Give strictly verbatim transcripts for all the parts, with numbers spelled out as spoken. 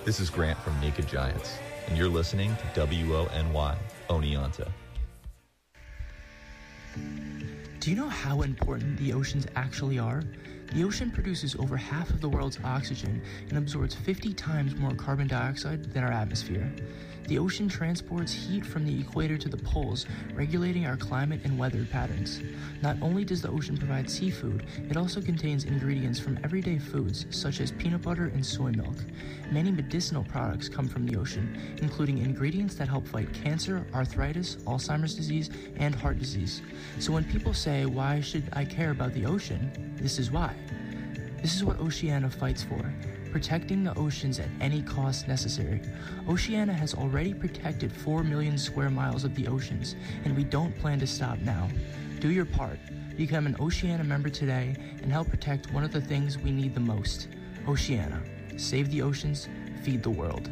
This is Grant from Naked Giants, and you're listening to W O N Y, Oneonta. Do you know how important the oceans actually are? The ocean produces over half of the world's oxygen and absorbs fifty times more carbon dioxide than our atmosphere. The ocean transports heat from the equator to the poles, regulating our climate and weather patterns. Not only does the ocean provide seafood, it also contains ingredients from everyday foods, such as peanut butter and soy milk. Many medicinal products come from the ocean, including ingredients that help fight cancer, arthritis, Alzheimer's disease, and heart disease. So when people say, "Why should I care about the ocean?" this is why. This is what Oceana fights for. Protecting the oceans at any cost necessary. Oceana has already protected four million square miles of the oceans, and we don't plan to stop now. Do your part. Become an Oceana member today and help protect one of the things we need the most. Oceana. Save the oceans, feed the world.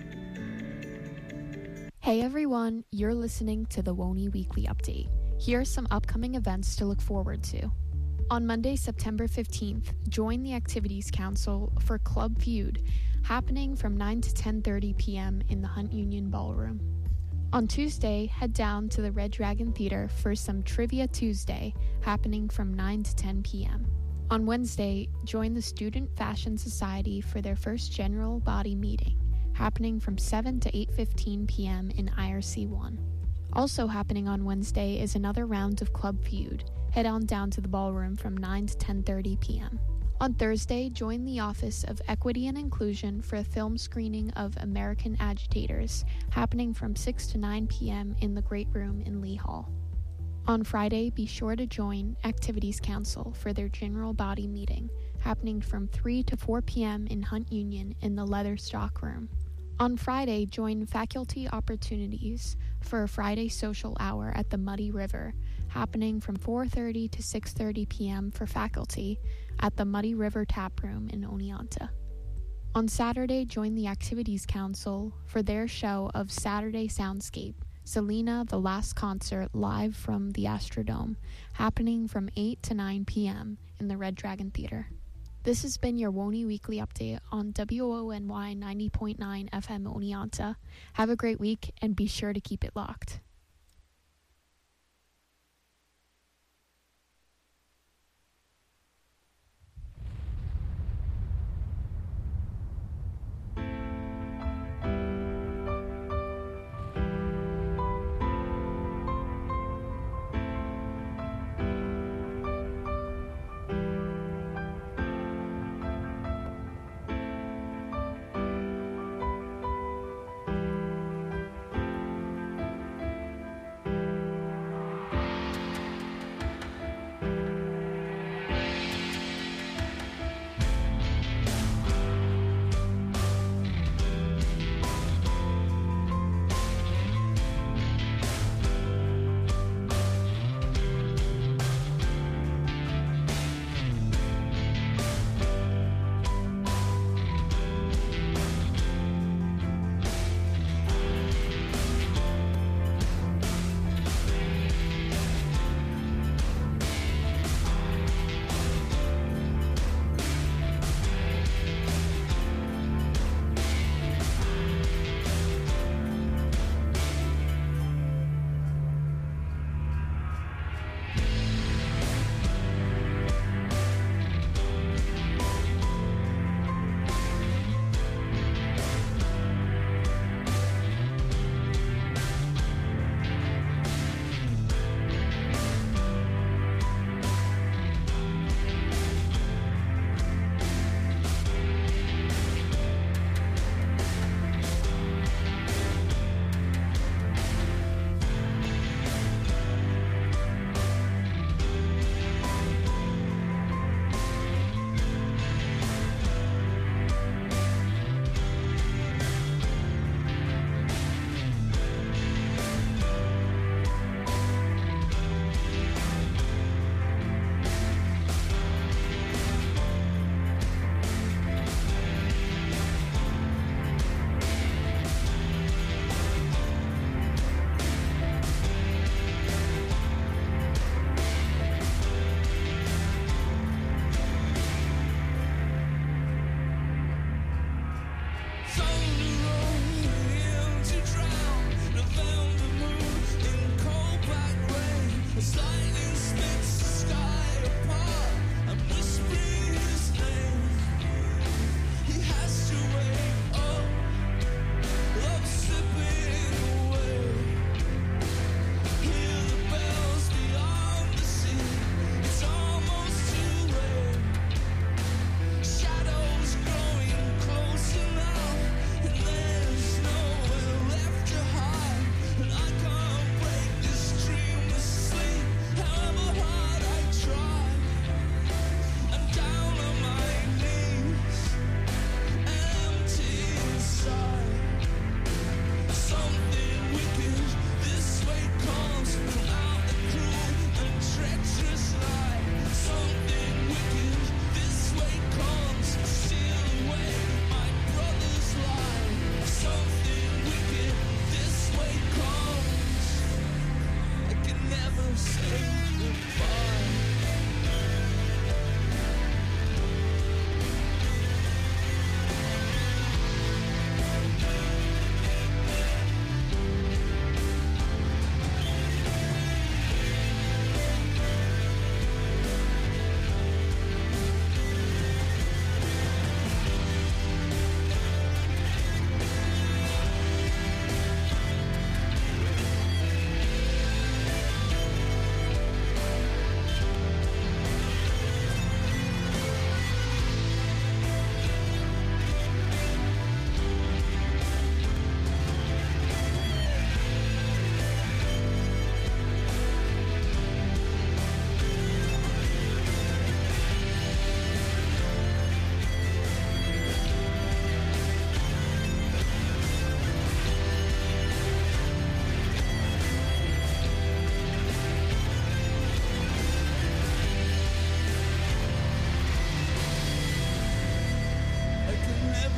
Hey everyone, you're listening to the W O N Y Weekly Update. Here are some upcoming events to look forward to. On Monday, September fifteenth, join the Activities Council for Club Feud, happening from nine to ten thirty p.m. in the Hunt Union Ballroom. On Tuesday, head down to the Red Dragon Theater for some Trivia Tuesday, happening from nine to ten p.m. On Wednesday, join the Student Fashion Society for their first general body meeting, happening from seven to eight fifteen p.m. in I R C one. Also happening on Wednesday is another round of Club Feud. Head on down to the ballroom from nine to ten thirty p.m. On Thursday, join the Office of Equity and Inclusion for a film screening of American Agitators, happening from six to nine p.m. in the Great Room in Lee Hall. On Friday, be sure to join Activities Council for their general body meeting, happening from three to four p.m. in Hunt Union in the Leather Stock Room. On Friday, join Faculty Opportunities for a Friday social hour at the Muddy River, happening from four thirty to six thirty p.m. for faculty at the Muddy River Tap Room in Oneonta. On Saturday, join the Activities Council for their show of Saturday Soundscape, Selena the Last Concert live from the Astrodome, happening from eight to nine p.m. in the Red Dragon Theater. This has been your W O N Y Weekly Update on W O N Y ninety point nine F M Oneonta. Have a great week and be sure to keep it locked.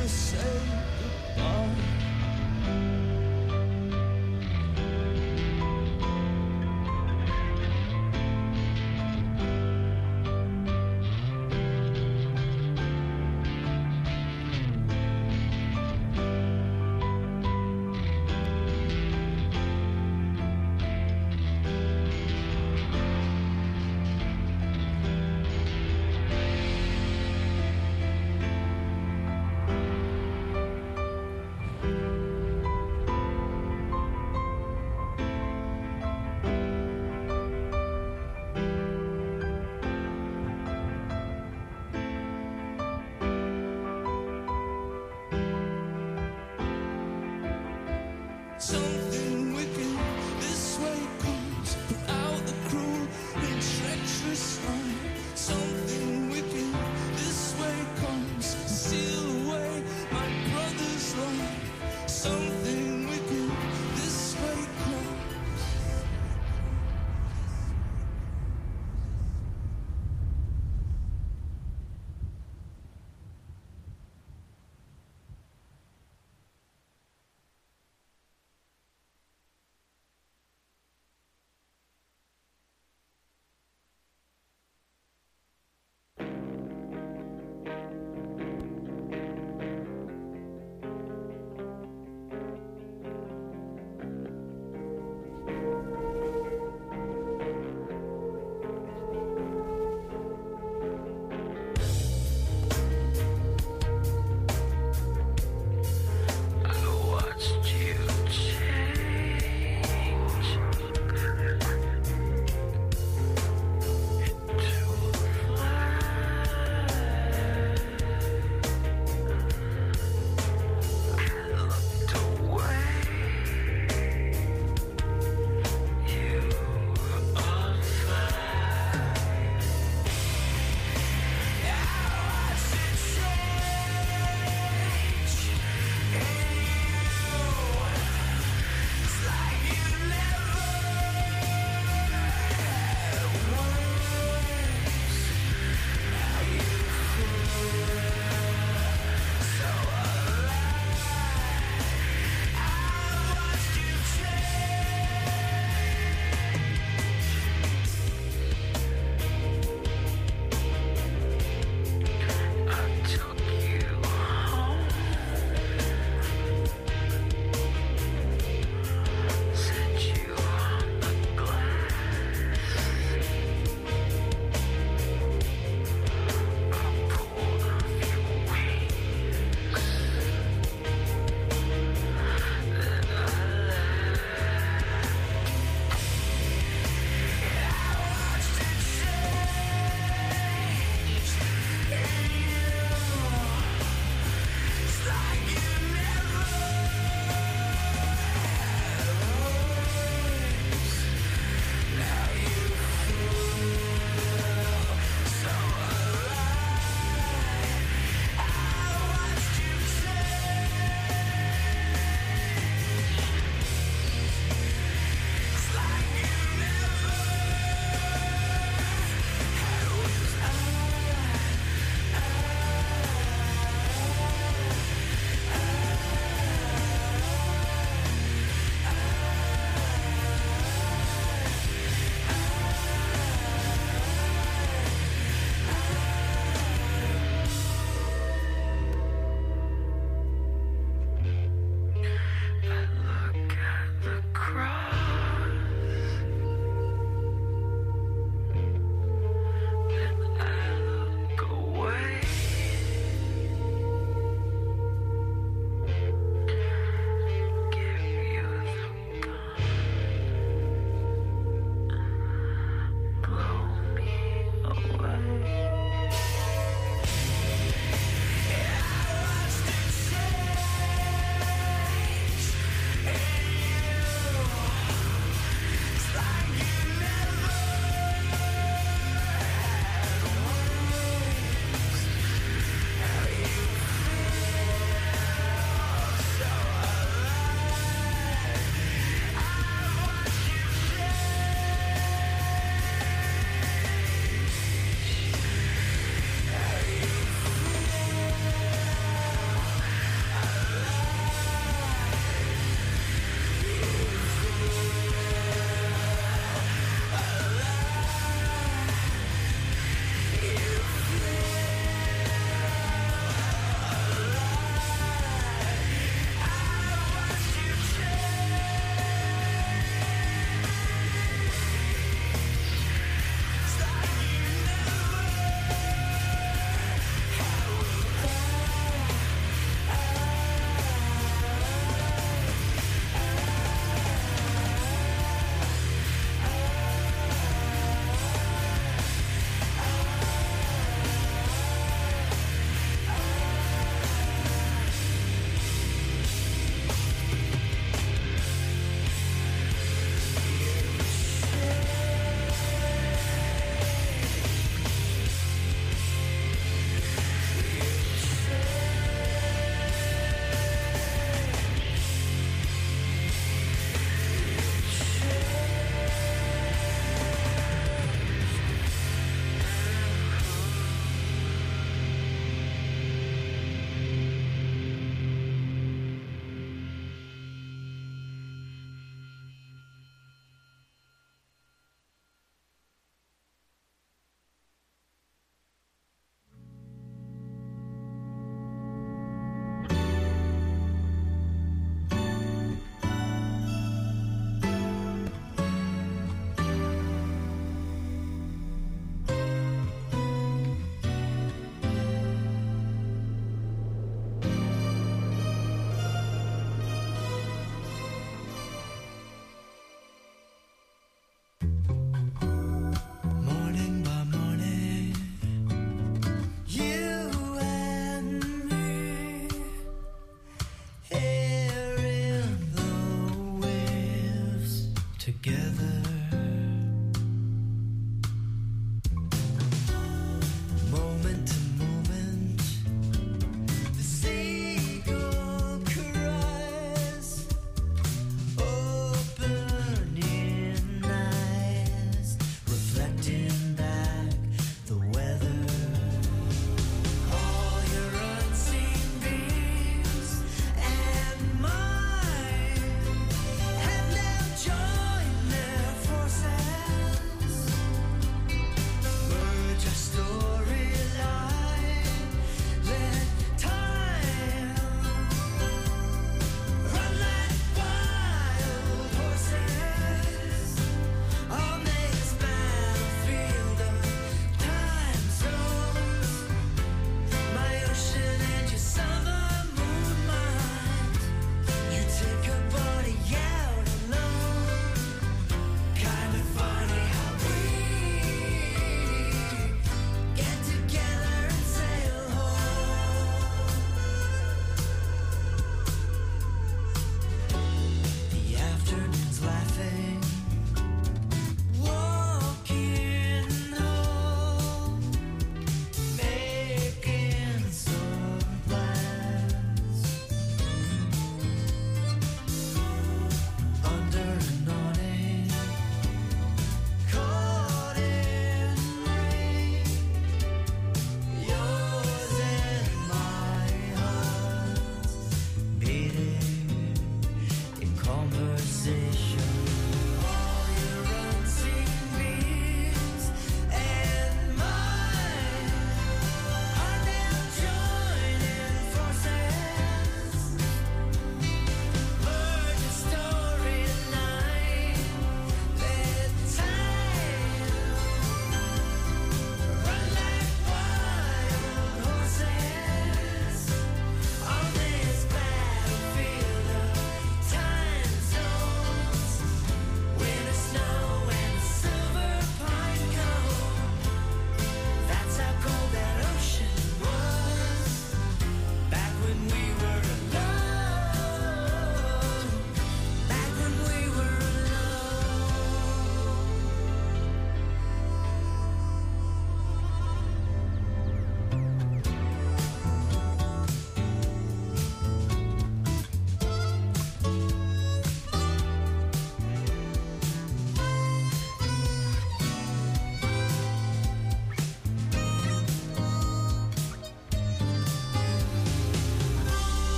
to say goodbye.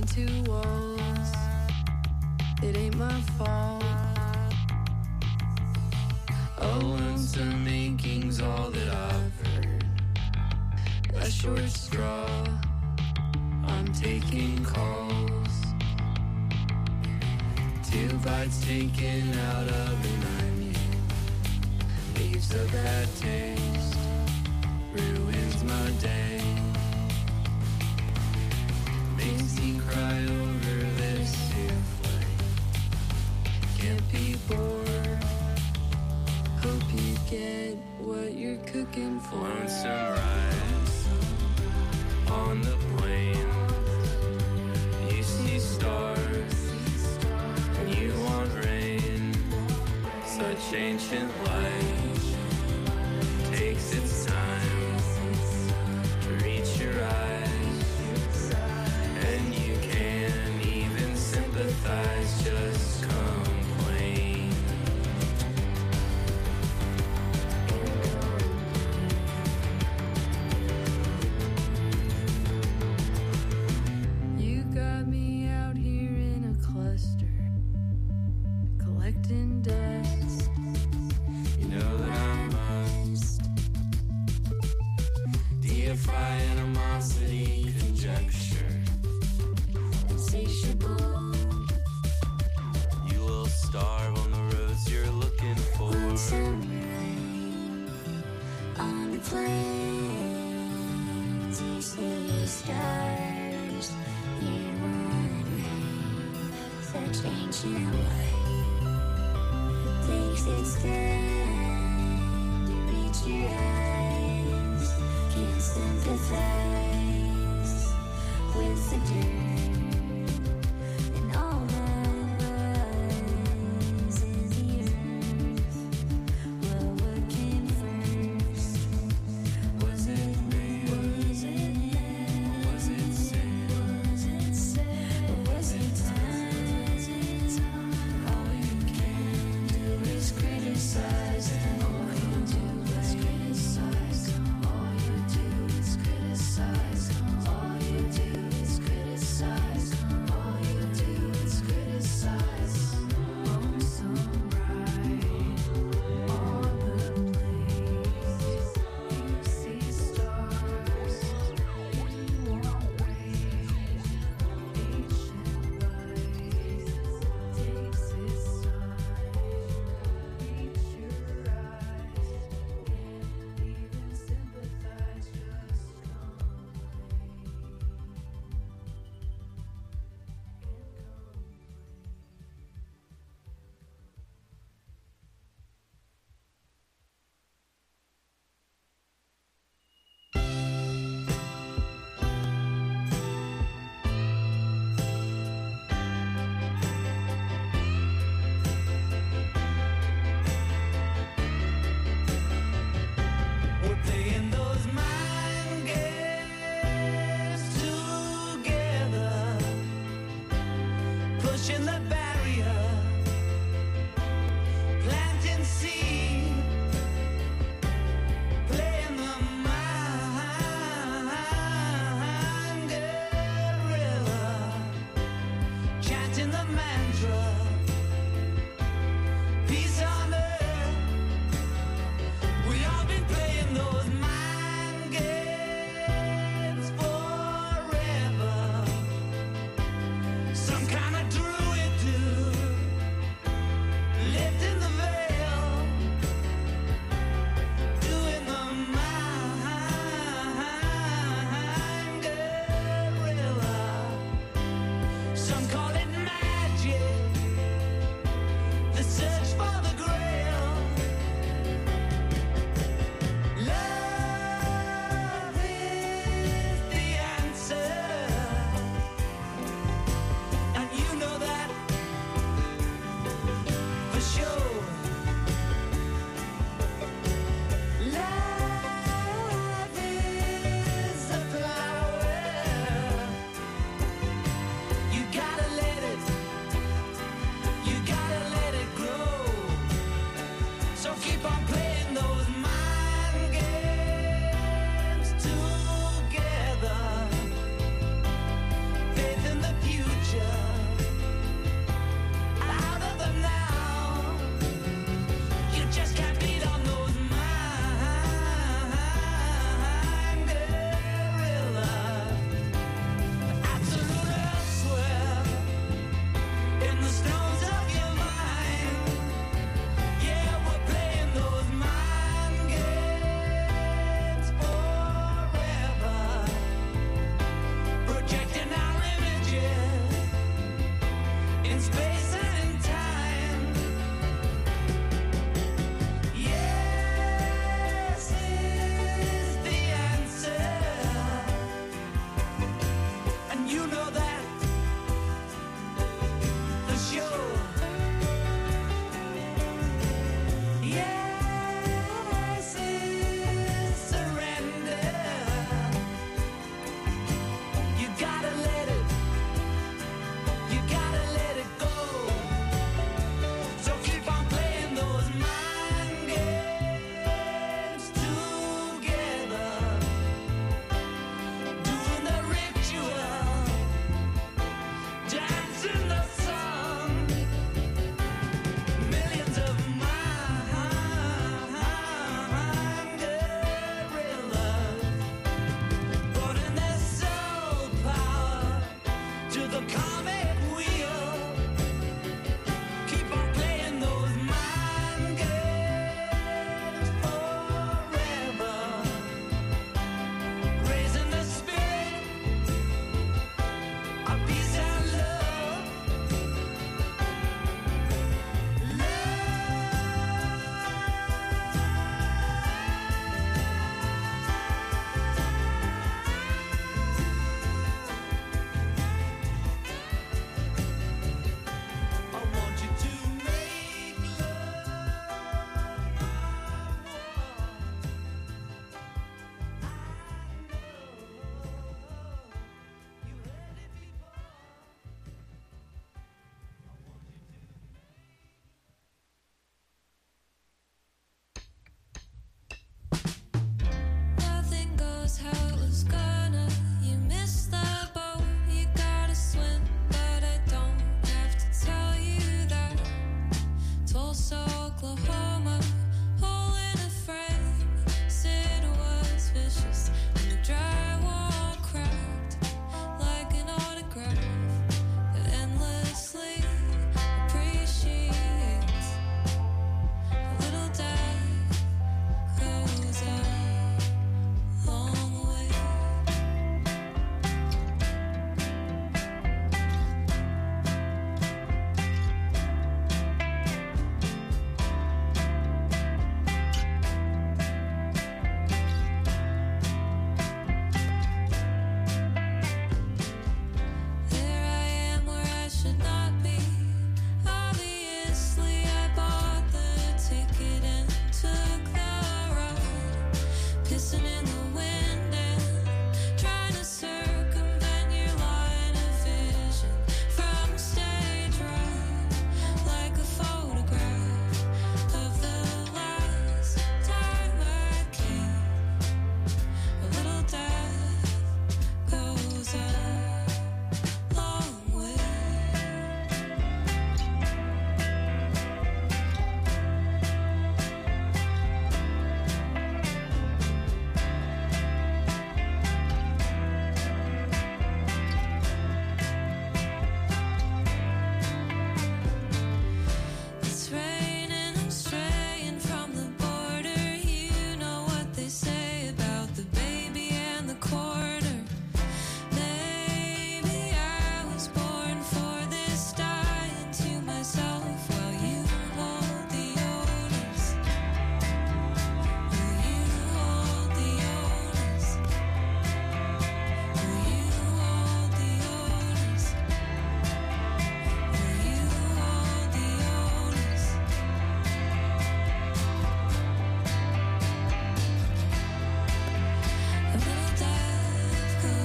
into walls. It ain't my fault. A lonesome aching's all that I've heard. A short straw, I'm taking calls. Two bites taken out of an onion leaves a bad taste, ruins my day. Makes me cry over this souffle. Can't be bored. Hope you get what you're cooking for. Lonesome rides on the plain. You see stars and you want rain. Such ancient light takes its time to reach your eyes, and you can't even sympathize, just complain. You got me out here in a cluster, collecting dust. You know that I must deify animosity, conjecture, insatiable. You will starve on the roads you're looking for. Lonesome rain on the plains, you see stars, you want rain. Such ancient light takes its time to reach your eyes. Can't sympathize with the dirt and all that was in the earth. Well, what came first? Was it man? Was it man? Was it sin? Was it sin? Or was it time? All you can do is criticize. All you do is criticize. All you do is criticize.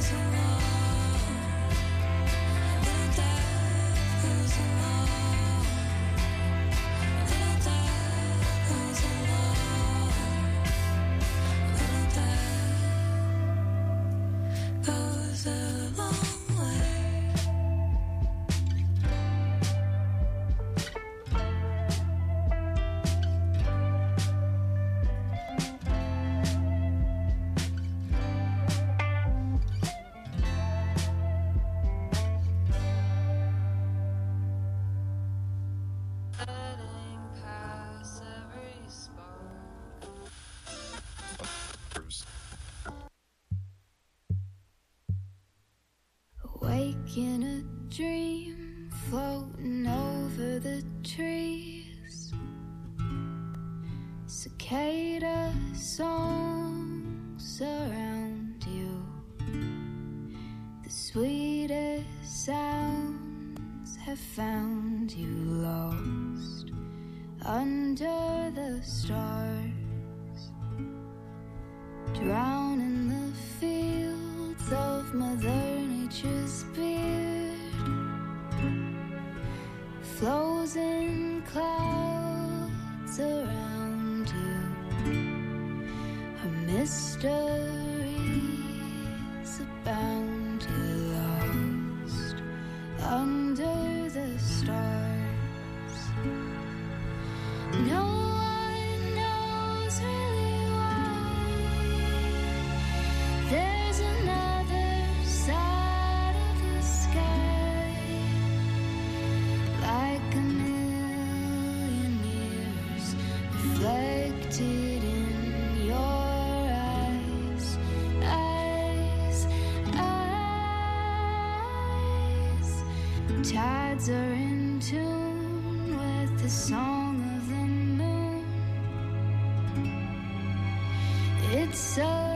Awake in a dream, floating over the trees. Cicada songs surround you. The sweetest sounds have found you lost under the stars, drown in the fields of Mother Nature's beard, flows in clouds around you. Her mysteries abound, you lost under the stars. No one knows really why there's another side of the sky, like a million years reflected in your eyes, eyes, eyes. Tides are in tune with the song of the moon. It's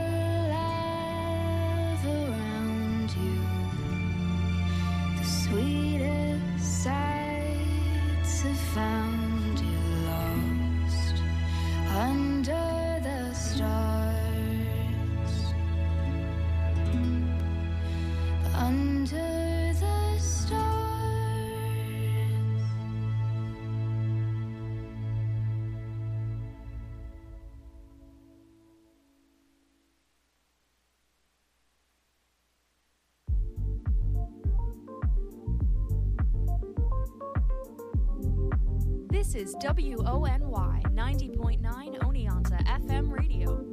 alive around you. The sweetest sights have found you lost under the stars, under the stars. This is W O N Y ninety point nine Oneonta F M radio.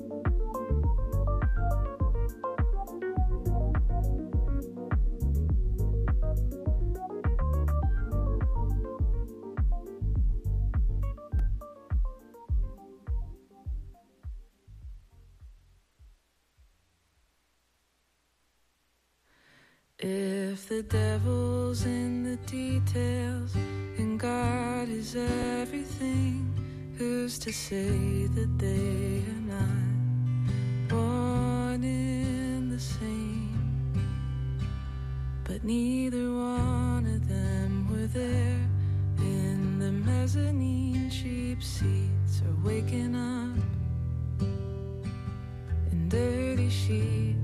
If the devil's in the details and God is everything, who's to say that they are not one in the same? But neither one of them were there in the mezzanine. Cheap seats are waking up in dirty sheets.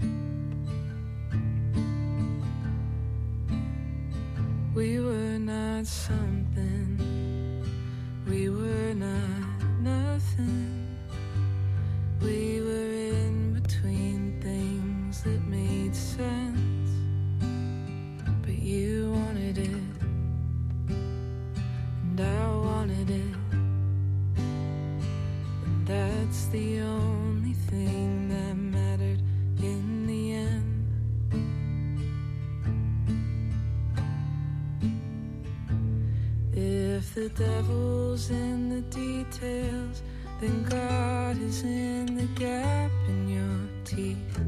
We were not something, we were not nothing. We were in between things that made sense. But you wanted it, and I wanted it, and that's the only thing that mattered in the end. If the devil's in the details, then God is in the gap in your teeth.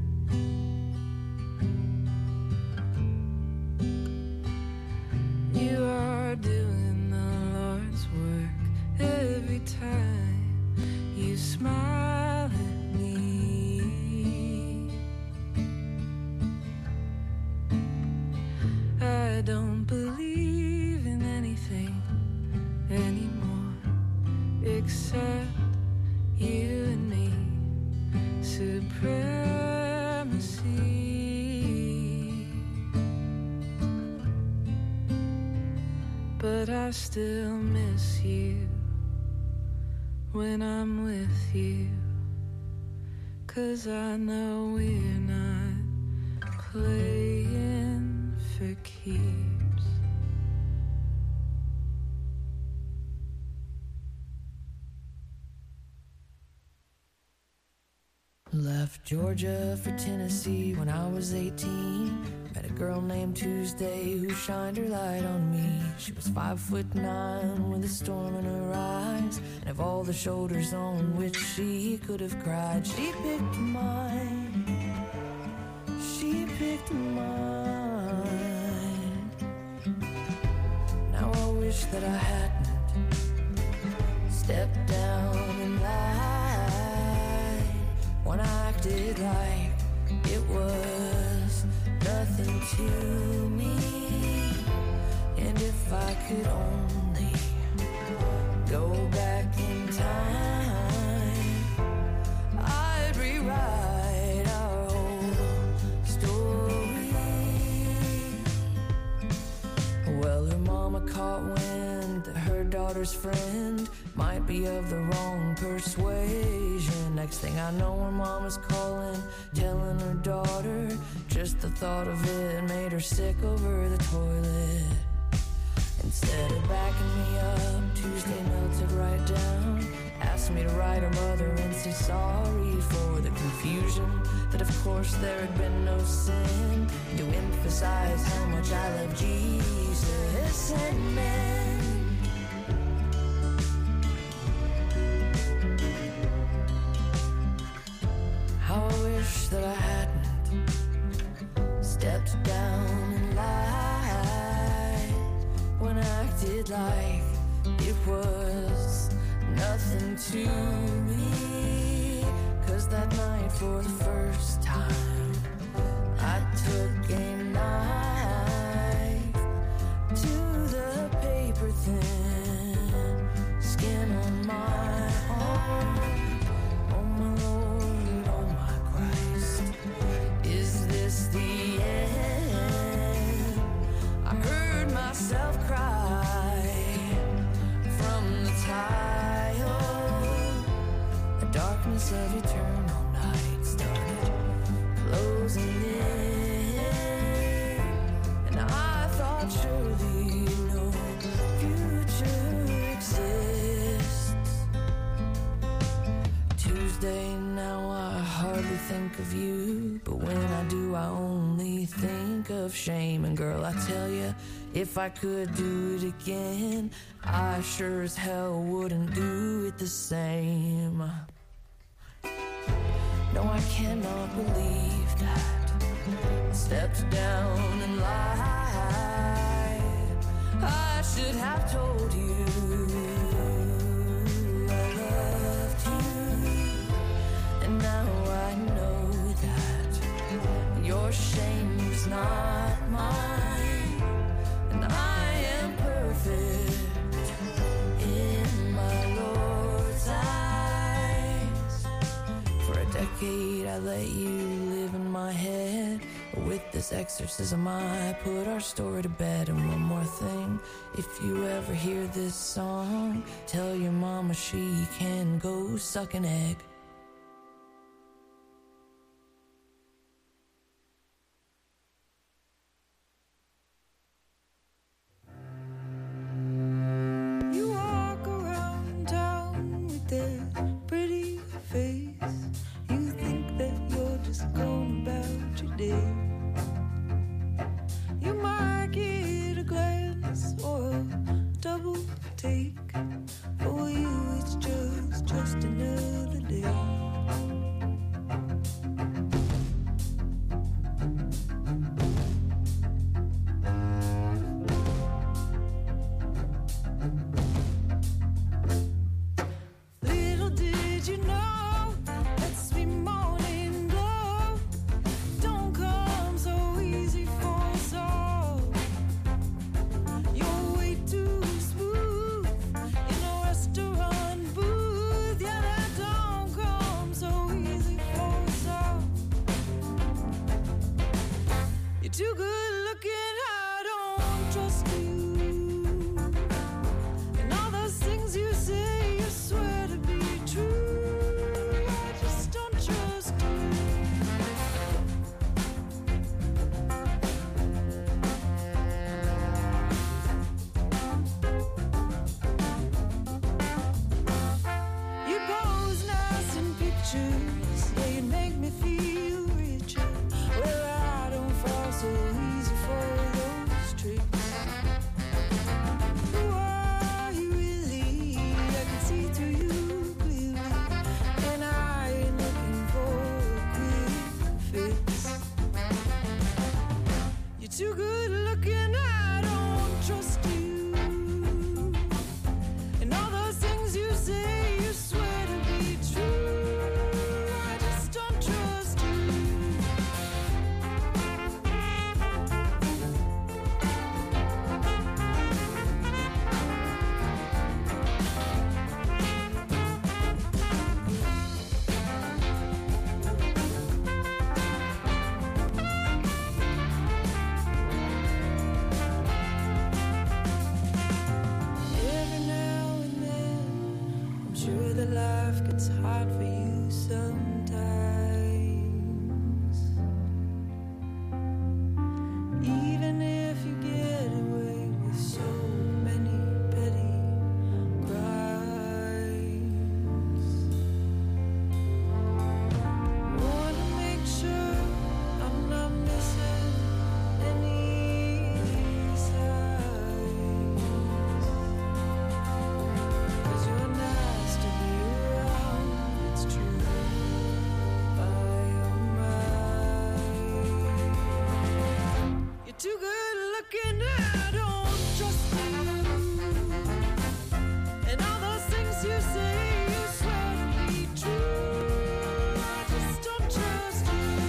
You are doing the Lord's work every time you smile at me. I don't believe in anything anymore except you and me. Supremacy. but I still miss you when I'm with you, 'cause I know we're not playing for keeps. Left Georgia for Tennessee when I was eighteen. Met a girl named Tuesday who shined her light on me. She was five foot nine with a storm in her eyes, and of all the shoulders on which she could have cried, she picked mine. She picked mine. Now I wish that I hadn't stepped down and lied when I acted like it was nothing to me. And if I could only go back in time, I'd rewrite our whole story. Well, her mama caught wind that her daughter's friend might be of the wrong persuasion. Next thing I know, her mama's calling, telling her daughter just the thought of it made her sick over the toilet. Instead of backing me up, Tuesday melted right down, asked me to write her mother and say sorry for the confusion, that of course there had been no sin, to emphasize how much I love Jesus and men. How I wish that I hadn't stepped down and lied when I acted like it was nothing to me. 'Cause that night for the first time I took a knife to the paper thin skin on my arm. Oh my Lord, oh my Christ, is this the end? I heard myself cry from the tile. The darkness of eternal night started closing in, and I thought surely no future exists. Tuesday, now I hardly think of you, but when I do I only think of shame. And girl, I tell you, if I could do it again, I sure as hell wouldn't do it the same. No, I cannot believe that I stepped down and lied. I should have told you I loved you, and now I know that your shame's not mine, and I am perfect in my Lord's eyes. For a decade I let you live in my head. With this exorcism I put our story to bed. And one more thing, if you ever hear this song, tell your mama she can go suck an egg. You walk around town with that pretty face. You think that you're just going about your day. You might get a glance or a double take. For you it's just, just another day. Little did you know that sweet morning glow don't come so easy for us all. You're way too smooth in a restaurant booth. Yeah, that don't come so easy for us all. You're too good looking, I don't trust you. too good looking, I don't trust you. And all those things you say, you swear to be true. I just don't trust you.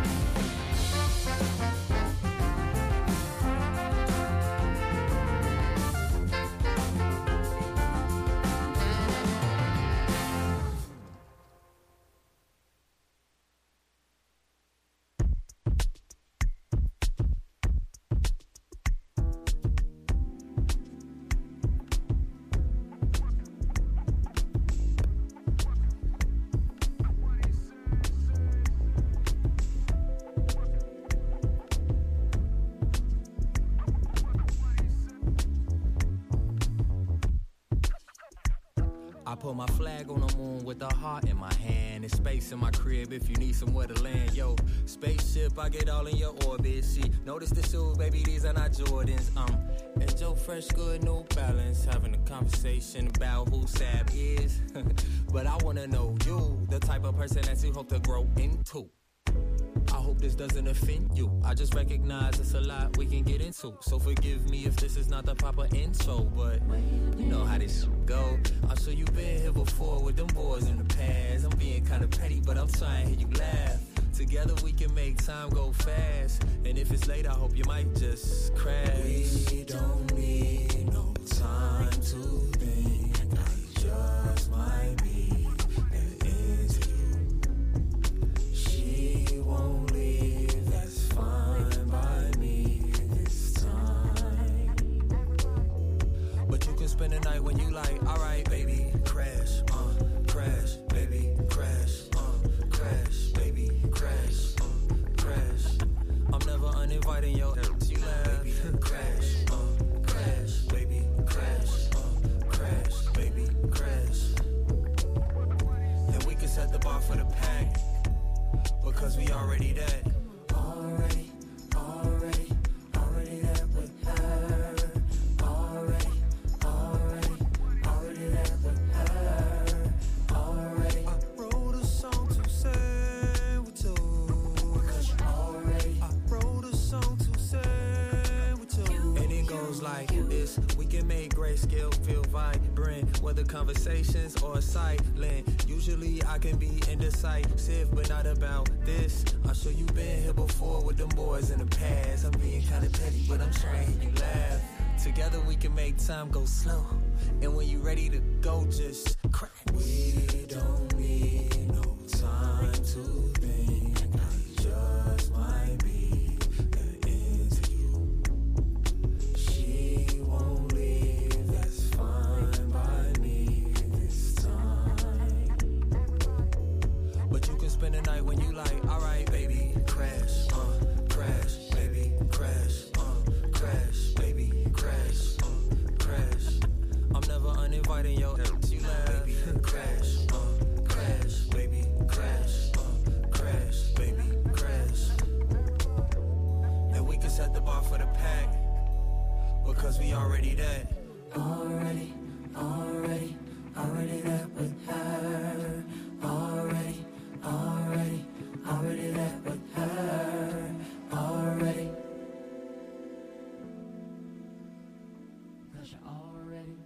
I put my flag on the moon with a heart in my hand. There's space in my crib if you need somewhere to land. Yo, spaceship, I get all in your orbit. See, notice the shoes, baby, these are not Jordans. Um, and Joe Fresh, good, no balance. Having a conversation about who Sab is. But I wanna know you, the type of person that you hope to grow into. I hope this doesn't offend you. I just recognize it's a lot we can get into. So forgive me if this is not the proper intro, but you know how this go. I'm sure you've been here before with them boys in the past. I'm being kinda petty, but I'm trying to hear you laugh. Together we can make time go fast. And if it's late, I hope you might just crash. We don't need no time to think. I just might be that into you. She won't leave, that's fine by me this time. But you can spend the night when you like, alright, baby, crash, uh, crash, baby, crash, uh, crash, baby, crash, uh, crash. I'm never uninviting your ex, you laugh, baby, crash, uh, crash, baby, crash, uh, crash, baby, crash. And we can set the bar for the pack, because we already that. Already, already, already that with her. Already, already, already that with her. Already, I wrote a song to say with you. cause you already. I wrote a song to say with you. And it goes like this. We can make grayscale feel vibrant, whether conversations or silent. Usually I can be indecisive, but not about this. I'm sure you've been here before with them boys in the past. I'm being kinda petty, but I'm trying to hear you laugh. Together we can make time go slow. And when you're ready to go, just crash. We don't need no time to think. I just might be that into you. She won't leave, that's fine by me this time. But you can spend the night when you like, alright, baby, crash, uh, crash, baby, crash, uh, crash, baby, crash, uh, crash. I'm never uninviting your ex, you laugh, baby, crash, uh, crash, baby, crash, uh, crash, baby, crash. And we can set the bar for the pack, because we already that. Already, already, already that with her. Already, already, already that with her. Already. Cause you're already.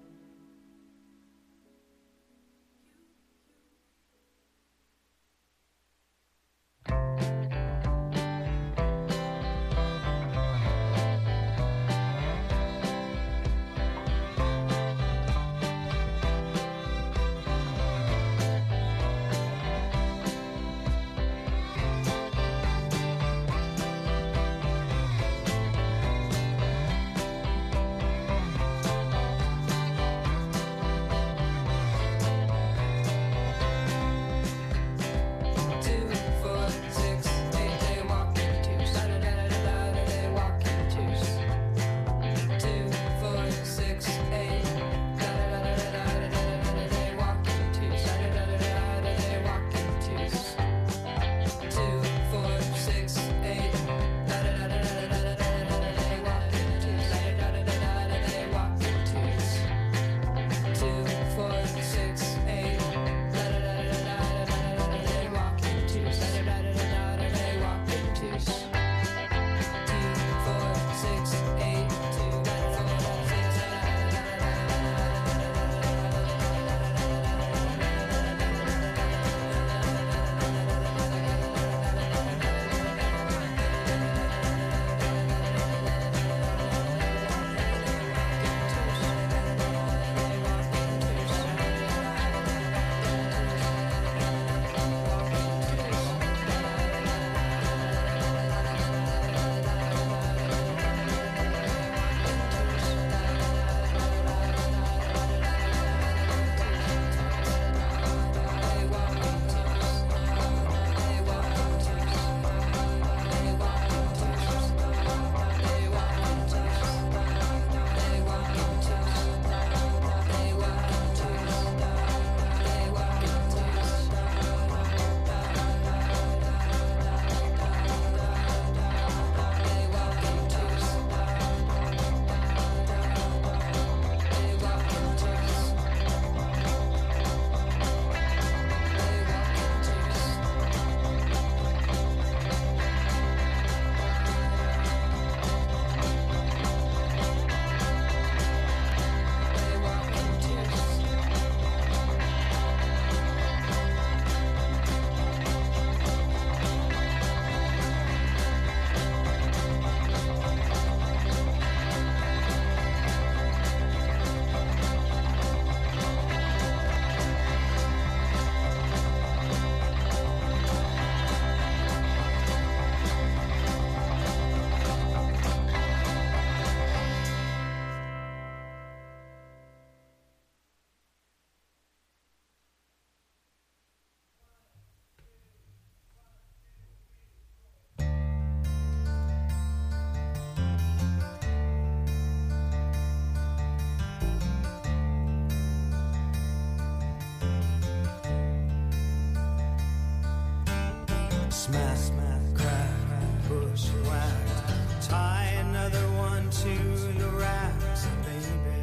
Smack, smack, crack, bushwhacked. Tie another one to the racks, baby.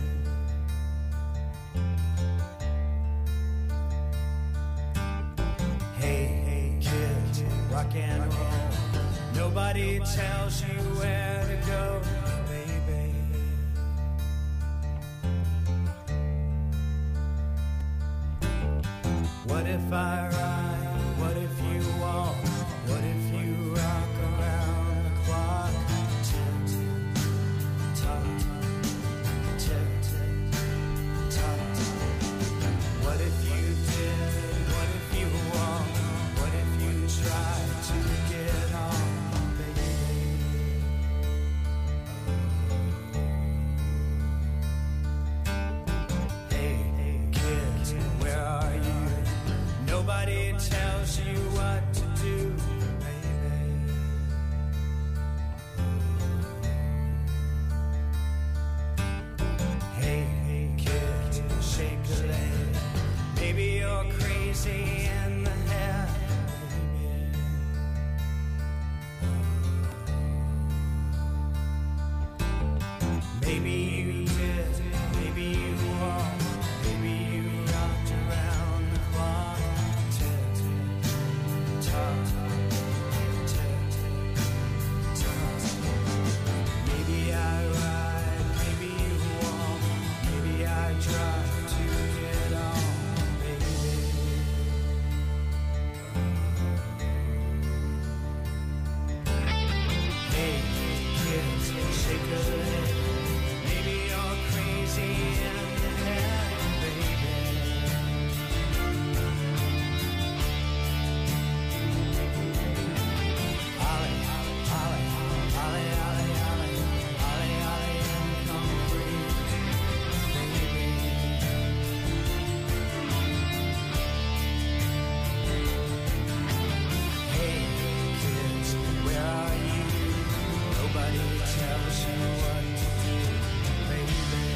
Hey, hey, kids, rock and roll. Nobody tells you where to go, baby. What if I ride? What if you walk? What if you rock around the clock? Tick, tock, tick, tock. What if you did? What if you walk? What if you tried to get on, baby? Hey, hey, kids, where are you? Nobody tells you what to do, baby. Hey, hey, kid, shake a leg. Maybe you're crazy in the head, baby. Maybe you did, maybe you won't. Maybe you rocked around the clock. Tick, tock, tick, tock. Maybe I ride, maybe you walk. Maybe I try to get on, baby. Hey, kids, shake a leg. Maybe you're crazy in the head, baby. Ollie, Ollie, Ollie, Ollie, Ollie, Ollie, Ollie, and come free, baby. Hey, kids, where are you? Nobody tells you what to do, baby.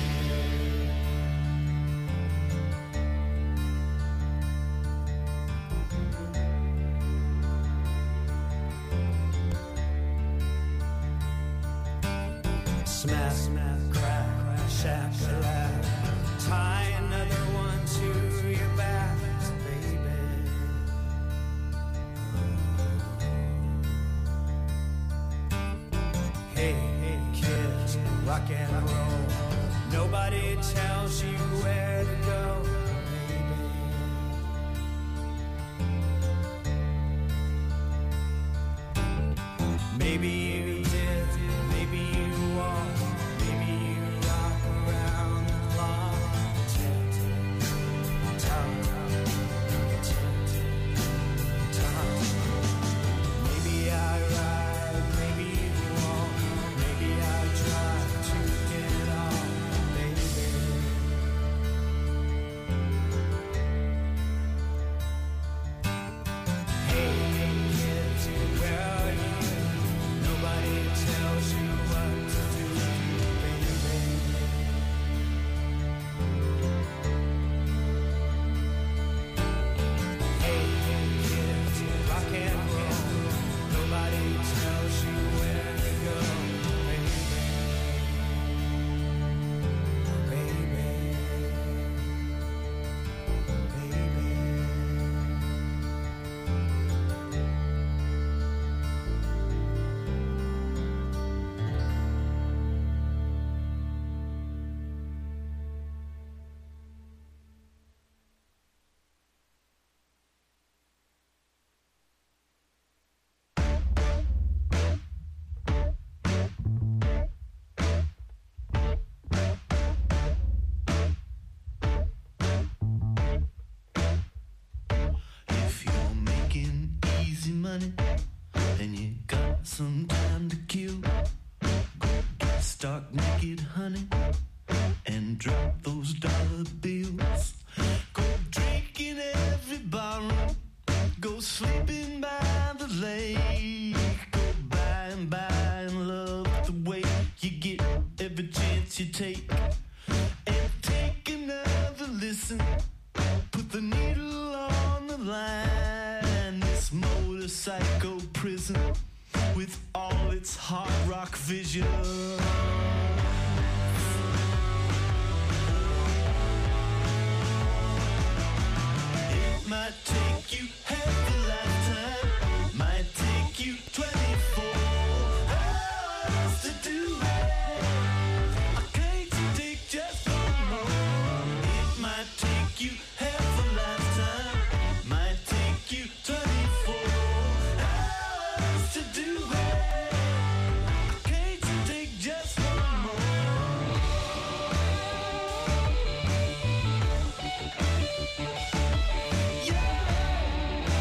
Smack, smack, crack, shack-a-lack. Tie another one to your back, baby. Hey, hey, kids, rock and roll. Nobody tells you where to go, baby. Maybe you did, maybe you won't. Maybe you rock around the clock. Tick, tock, tick, tock. Maybe I ride, maybe you won't. Maybe I try to get on, baby. Hey, hey, kids, where are you? Nobody tells you what to do, baby. Hey, hey, kids, rock and roll. Nobody tells you where to go, baby. Baby. Baby. If you're making easy money and you got some time to kill, go get stark naked, honey, and drop those dollar bills. Go drinking every barroom, go sleeping by the lake, go by and by and love the way you get every chance you take, and take another listen. Put the needle on the line. This motorcycle its hard rock vision. It might take you half a lifetime, might take you twenty-four hours to do it. Okay, to take just one more. It might take you half a lifetime, might take you twenty-four hours to do it. Okay, to take just one more. Yeah.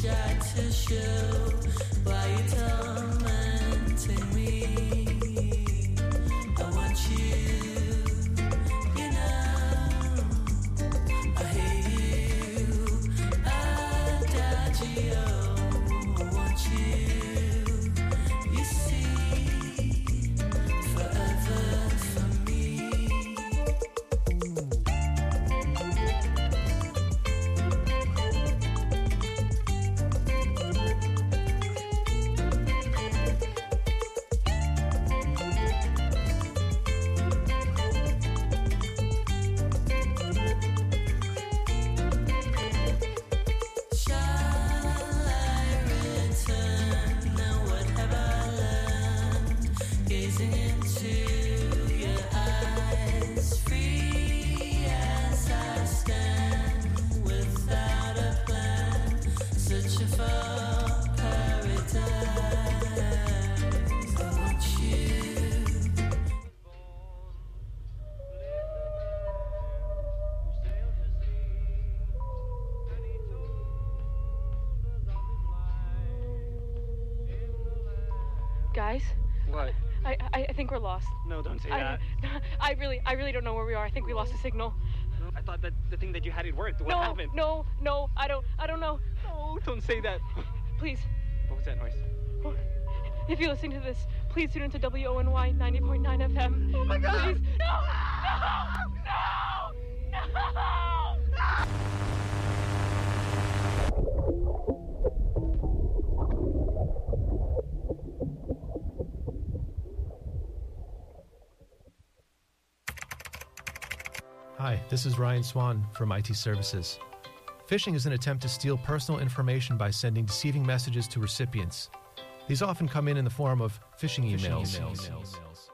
shy to show why you tormenting me. I want you, you know. I hate you, adagio. I want you, you see, forever for me. Shall I return? Now what have I learned? Gazing into your eyes, free as I stand, without a plan, searching for paradise. I want you. Guys, What? I, I I think we're lost. No, don't say I, that. I really I really don't know where we are. I think we lost the signal. I thought that the thing that you had it worked. What no, happened? no, no, I don't I don't know. No, don't say that. Please, What was that noise? if you're listening to this, please tune into W O N Y ninety point nine F M. Oh my God! Please. No! No! No! No! Hi, this is Ryan Swan from I T Services. Phishing is an attempt to steal personal information by sending deceiving messages to recipients. These often come in in the form of phishing emails. Phishing emails.